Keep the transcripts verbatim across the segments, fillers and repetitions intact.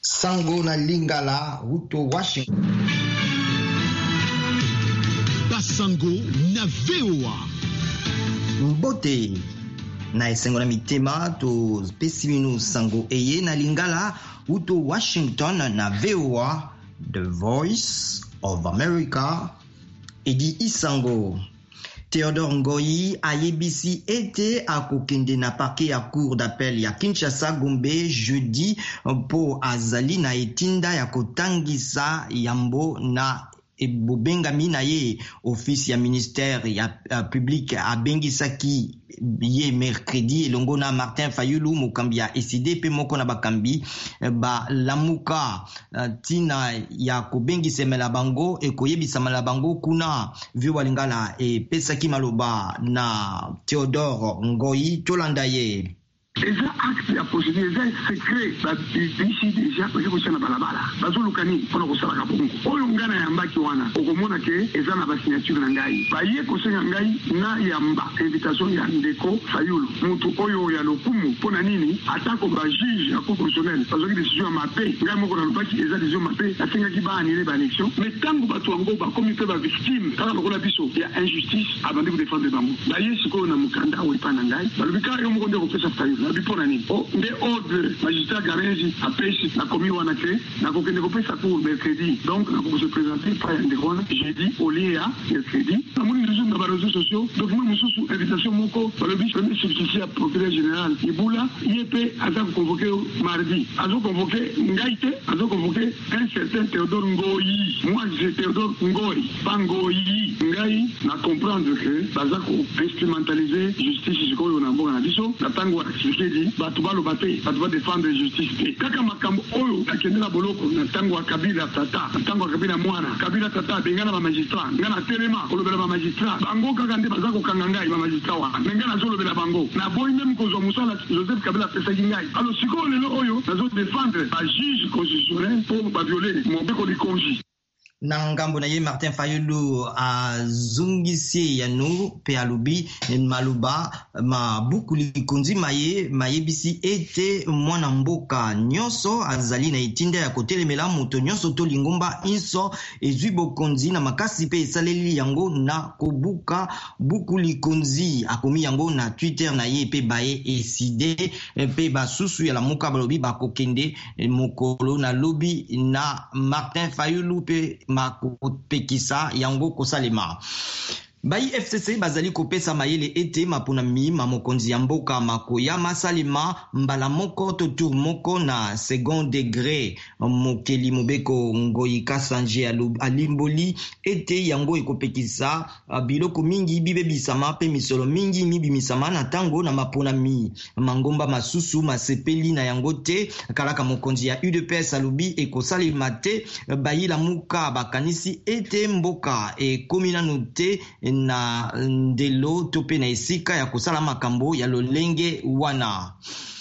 Sango na Lingala, Ruto Washington. Basango na V O A. Mbote na esengo na mitema to pesimino sango eye na Lingala, Ruto Washington na V O A, The Voice of America. Edi Isango. Theodore Ngoyi ayebisi ete akokende na parquet ya cour d'appel ya Kinshasa Gombe jeudi po azali na etinda ya kotangisa yambo na ebobengami na ye office ya ministère ya uh, public abengisaki ye mercredi elongo na Martin Fayulu mokambi ya S I D pe moko na bakambi ba lamuka uh, tina ya kobengisemela bango ekoyebisamela bango kuna vyo walingala e pesaki maloba na Theodore Ngoyi tolanda ye. Eza acte ya procédure, eza secret ba bisi déjà parce que na balabala bazolukani pona ko sala kabongo oyo ngana ya mbaki wana okomona ke eza na ba signature na ngai ba ye ko senga ngai na yamba invitation ya ndeko Fayulu mutu oyo ya lokumu pona nini atako ba juge ya cour constitutionnelle parce que décision ma paix ngai moko na lubaki eza décision ma paix asenga ki ba annuler ba élection mais tango ba tuango ba comité ba victime kala lokola biso ya injustice abandi ko défendre bango ba ye siko na mukanda o ipana ngai ba lubika yo moko ndeko pesa Fayulu na bipona nini o nde ordre magistrat Garenzi apesi na komi wana ke na kokende kopesa pour mercredi donc na ko se présenter par ndekona jeudi au lia mercredi na moni réseau na réseaux sociaux document mususu invitation moko balobi premier substitut procureur général Ibula yep aza convoqué mardi azo convoqué ngaite azo convoqué un certain Theodore Ngoyi moi je Theodore Ngoyi pas Ngoyi ngai na comprendre que baza ko instrumentaliser justice sikoyo na mbonga na biso na tango expliquer dit batu baloba te batu ba défendre justice te kaka makambo oyo akende na boloko na tango ya Kabila tata na tango ya Kabila mwana Kabila tata bengana ba magistrat ngana telema kolobela ba magistrat bango kaka nde baza kokanga ngai ba magistrat wana ngana zolobela bango na boy même ko zo musala Joseph Kabila pesa ngai alors siko lelo oyo nazo défendre ba juge constitutionnel pour ba violer mon beko di konji na ngambo na ye Martin Fayulu azungisi yanu pe alubi maluba mabukuli kunzi maye mayebisi ete mwana mboka nyonso azali na itinda ya kotelemela moto nyonso to lingomba inso ezwi bokonzi na makasi pe esaleli yango na kobuka bukuli kunzi akomi yango na Twitter na ye pe baye S I D pe basusu ya lamuka balobi bakokende mokolo na lobi na Martin Fayulu pe makopekisa yango kosalema. Bayi F C C bazali kopesa mayele ete mapunami mamokonzi ya mboka makoya masalema mbala moko to tour moko na second degré mokeli mobeko Ngoyi Kasanje alimboli ete yango ekopekisa biloko mingi bibe bisama pe misolo mingi mibi misama na tango na mapunami mangomba masusu masepeli na yango te kalaka mokonzi ya U D P S alubi ekosalema te bayi la muka bakanisi ete mboka ekomina note na ndelo tope na esika ya kosala makambo ya lolenge wana.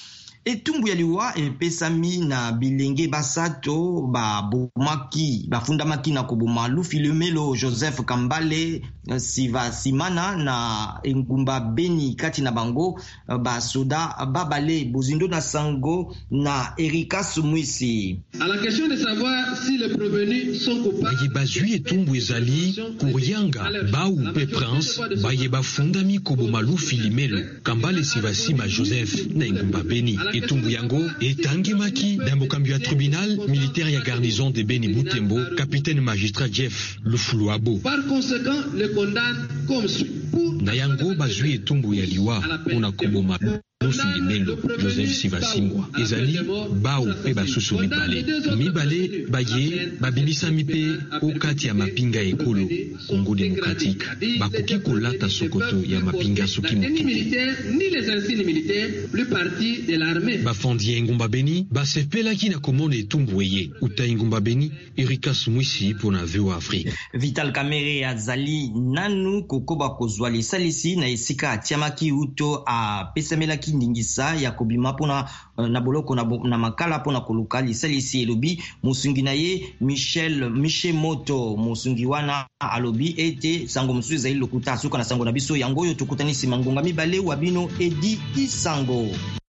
Etumbu ya liwa epesami na bilenge basato ba bomaki bafundamaki na koboma Lufilumelo Joseph Kambale Siva Simana na engumba Beni kati na bango ba soda babale bozindo na sango na Erika Sumwisi. À la question de savoir si les prévenus sont coupables. Baye bazui etumbu ezali kurianga ba ou pe prince baye bafundami koboma Lufilumelo Kambale Siva Sima Joseph na engumba Beni. Etumbu yango etangimaki na mokambi ya tribunal militaire ya garnison de Beni Butembo capitaine magistrat Jeff Lufuluabo. Par conséquent le condamne comme suit. Na yango bazui etumbu ya liwa una koboma Lufilumelo Joseph Sivasimwa ezali bao pe basusu mibale mibale baye babimisa mipe okati ya mapinga ekolo Congo démocratique bakoki kolata sokoto ya mapinga soki moki ni les insignes militaires plus partie de l'armée bafondi engumba Beni basepelaki na komona etumbu eye uta engumba Beni Erika Sumwisi pona V O A Afrique. Vital Kamerhe azali nanu kokoba kozwa lisalisi na esika atiamaki uto a pesamelaki ndingisa ya kobima pona na boloko na, na makala pona koluka lisalisi elobi musungi na ye Michel Michel Moto musungi wana alobi ete sango mususu ezali lokuta asuka na sango na biso yango yo tukutanisi mangonga mibale wa bino Edi Isango.